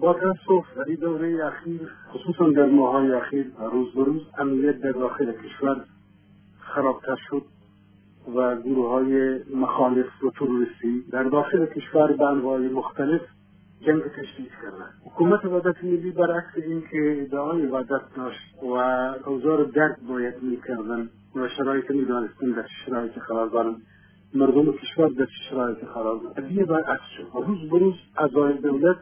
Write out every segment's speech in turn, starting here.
با تأسف در این دوره اخیر، خصوصا در ماه‌های اخیر، روز به روز امنیت در داخل کشور خرابتر شد و گروه‌های مخالف و تروریستی در داخل کشور به انواع مختلف جنگ تشدید کردند. حکومت وحدت ملی برعکس این که ادعای وحدت داشت و اوضاع درک باید می‌کردند و شرایط می‌دانستند در چه شرایطی قرار دارند، مردم کشور در چه شرایطی قرار دارند، قضیه برعکس شد. روز به روز اعضای دولت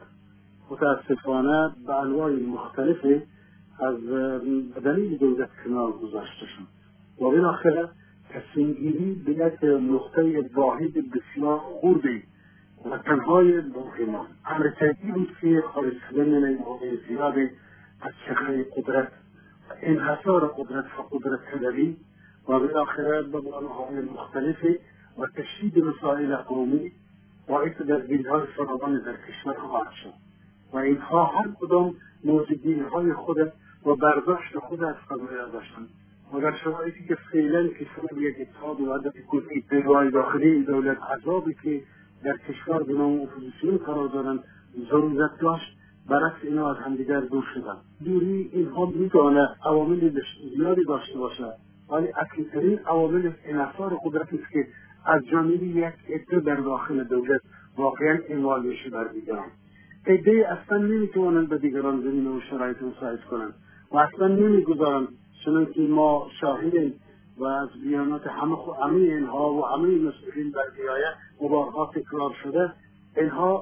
متاسفانه به انواع مختلف از بدنه دولت کنار گذاشته شد و بالاخره تصمیم گیری به یک نقطه واحد بسیار خردی و تنهای باقی ماند. امر طبیعی بود که خارج شدن نیروهای زیادی از چرخه قدرت و انحصار قدرت و قدرت طلبی و بالاخره به بحران‌های مختلف و تشدید مسائل قومی باعث درگیری‌های فراوان در کشور خواهد شد و اینها هر کدام موجودی‌های خود و برداشت خود از قضایا داشتند و در شرایطی که فعلا کشور یک اتحاد وحدت کلی نیروهای داخلی دولت عذابی که در کشور به نام اپوزیسیون قرار دارند ضرورت داشت، برعکس اینا از همدیگر دور شدند. دوری اینها میتواند عوامل زیادی داشته باشد، ولی اصلی‌ترین عوامل انحصار قدرت است که از جانب یک عده در داخل دولت واقعا اعمال میشه بر دیگران. عده اصلا نمیتوانند به دیگران زمین و شرایط مساعد کنند و اصلا نمیگذارند، چنانکه ما شاهدیم و از بیانات همه اینها و همه مسئولین بر بیایه و بارها تکرار شده، اینها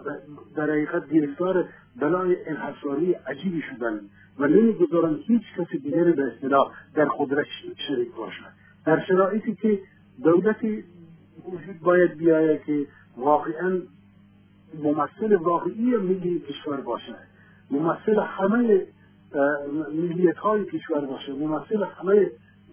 در حقیقت گرفتار بلای انحصاری عجیبی شدند و نمیگذارند هیچ کسی دیگری به اصطلاح در قدرت شریک باشد. در شرایطی که دولتی وجود باید بیاید که واقعا ممثل واقعی ملی کشور باشه، ممثل همه ملیت‌های کشور باشه، ممثل همه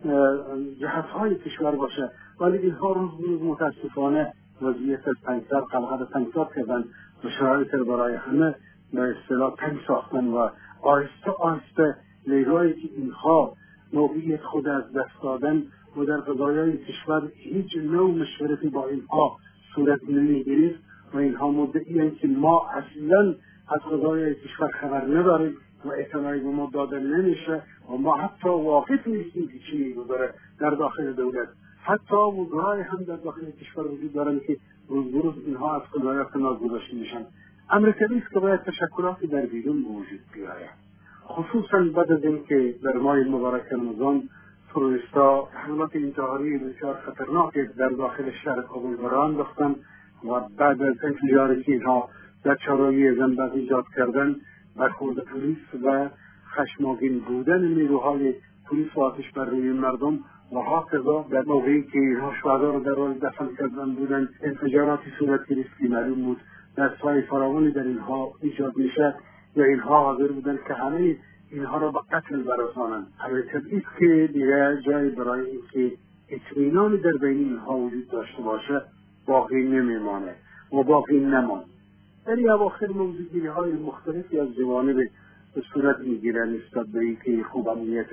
جهت‌های کشور باشه، ولی اینها روز متاسفانه وضعیت تنگ‌تر قلقل تنگ‌تر کردن و شرایط برای همه به اصطلاح تنگ ساختن و آهسته آهسته نیروهایی که اینها موقعیت خود از دست دادن و در قضایای کشور هیچ نوع مشورتی با اینها صورت نمی‌گیرد و اینها مدعی‌اند که ما اصلاً از قضایای کشور خبر نداریم و اطلاعی به ما داده نمیشه و ما حتی واقف نیستیم که چی می‌گذره در داخل دولت. حتی وزرای هم در داخل کشور وجود دارند که روز به روز اینها از قضایا کنار گذاشته میشن. امر طبیعی است که باید تشکلاتی در بیرون وجود بیاید، خصوصا بعد از اینکه در ماه مبارک رمضان تروریست‌ها حملات انتحاری بسیار خطرناک در داخل شهر کابل راه انداختند و بعد از انفجاری که اینها در چهارراهی زنبق ایجاد کردن، برخورد پلیس و خشمگین بودن نیروهای پلیس و آتش بر روی مردم و هاکذا در موقعی که اینها شهدا را در حال دفن کردن بودند، انفجاراتی صورت گرفت که معلوم بود دست‌های فراوانی در اینها ایجاد میشه و اینها حاضر بودند که همه اینها را به قتل برسانند. البته است که دیگر جای برای اینکه اطمینانی در بین اینها وجود داشته باشه باقی نمیمانه و باقی نماند. در این اواخر موضوعگیری‌های مختلفی از جوانب به صورت میگیره نسبت به اینکه خوب امنیت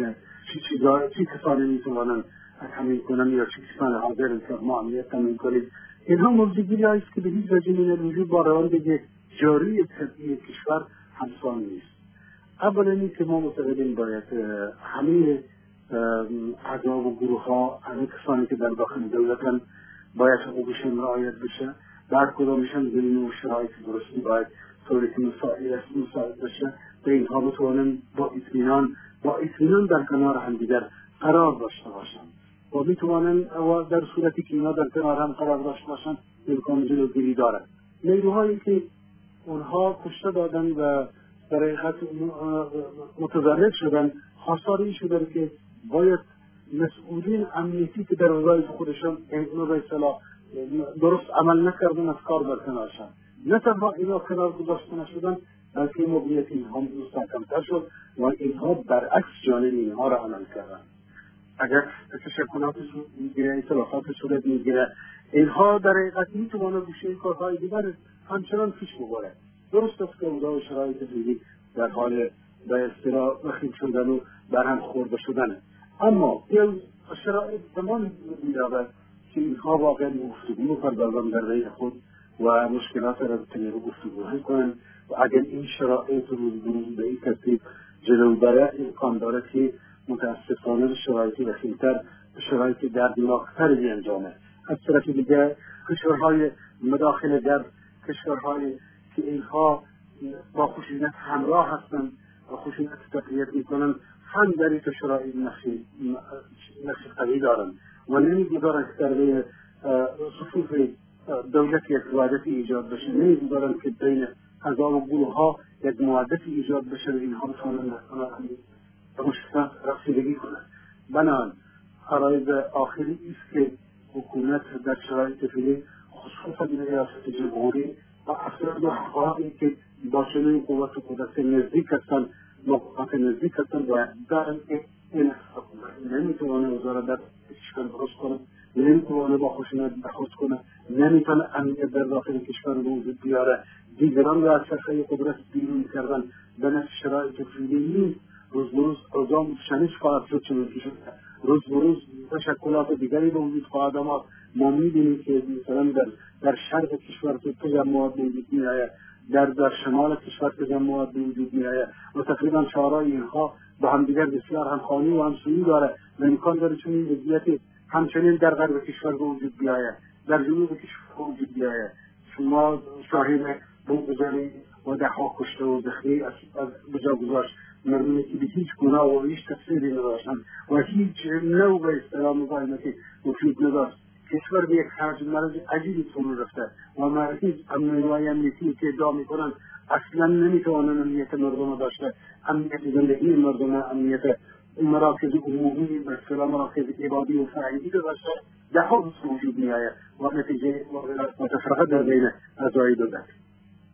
چی کسانی میتوانند تامین کنند یا چی کسانی حاضر که ما امنیت تامین کنیم. اینها موضوعگیری‌هایی است که به هیچ وجه نمی‌وجود با روند جاری طبیعی کشور همسان نیست. اولا اینکه ما معتقدیم باید همه احزاب و گروه‌ها، همه کسانی که در داخل دولتن باید حقوقشون رعایت بشه، در کدامشان زمین و شرایط درستی باید طوری که مساعد بشه به اینها بتوانن با اطمینان در کنار همدیگر قرار داشته باشند و میتوانن در صورتی که اینا در کنار هم قرار داشته باشند امکان جلوگیری دارند. نیروهایی که اونها کشته دادن و در حقیقت متضرر شدن، خواستار شدن که باید مسئولین امنیتی که در وظایف خودشان به اصطلاح درست عمل نکردن از کار برکنار شدن. نه تنها اینا کنار گذاشته نشدن، بلکه موقعیت اینها مستحکم‌تر شد و اینها برعکس جانب اینها را عمل کردن. اگر تشکلات میگیره، اطلاعات صورت میگیره، اینها در حقیقت میتوانند گوشه کارهای دیگر همچنان پیش ببرند. درست است که اوضاع و شرایط زندگی در حال به اصطلاح وخیم شدن و برهم خورده شدن، اما شرایط زمان می‌یابد که اینها واقعا گفتگو پردازند در بین خود و مشکلات را به طریق گفتگو حل کنند اگر این شرایط روز به این ترتیب جلو بره امکان داره که متاسفانه به شرایط وخیمتر به شرایط دردناکتر بیانجامه. از طرف دیگر کشورهای مداخل در کشورهای که اینها با خشونت همراه هستند و خشونت تقویت میکنند هم در این شرایط نقش قوی دارند و نمیگذارند که در صفوف دولت یک وحدتی ایجاد بشه، نمیگذارند که بین اعضا و گروه ها یک موحدتی ایجاد بشه و اینها بتوانند به مشکلات رسیدگی کنند. بنابراین عرایض آخری است که حکومت در شرایط فعلی خصوصا ریاست جمهوری و افراد و حقایقی که با چنین قوت و قدرت نزدیک هستند مقامات نزدیک هستند باید دارند که این حکومت نمیتوانه وزارت در کشور درست کنه، نمیتوانه با خشونت برخورد کنه، نمیتونه امنیت در داخل کشور به وجود بیاره. دیگران را از چرخه قدرت بیرون کردن به نفس شرایط فعلی نیست. روز به روز اوضاع متشنج خواهد شد، چنین که شده روز به روز تشکلات دیگری به وجود خواهد آمد. ما می‌بینیم که مثلا در شرق کشور تجمعات به وجود می‌آید، در شمال کشور تجمعات به وجود می‌آید و تقریبا شورای اینها با همدیگر بسیار همخوانی و همسویی داره و امکان داره چنین وضعیتی همچنین در غرب کشور به وجود بیاید، در جنوب کشور به وجود بیاید. شما شاهد بمبگذاری و ده‌ها کشته و زخمی از بجا گذاشت مردمی که به هیچ گناه و هیچ تقصیری نداشتند و هیچ نوع به اصطلاح مزاحمتی وجود نداشت. کشور به یک حجم مرض عجیبی فرو رفته و مراکز امنیتی که ادعا میکنند اصلا نمیتوانند امنیت مردم داشته، امنیت زندگی مردم، امنیت مراکز عمومی به اصطلاح مراکز عبادی و فرهنگی داشته، ده‌ها وجود میآید و نتیجه متفرقه در بین اعضای دولت.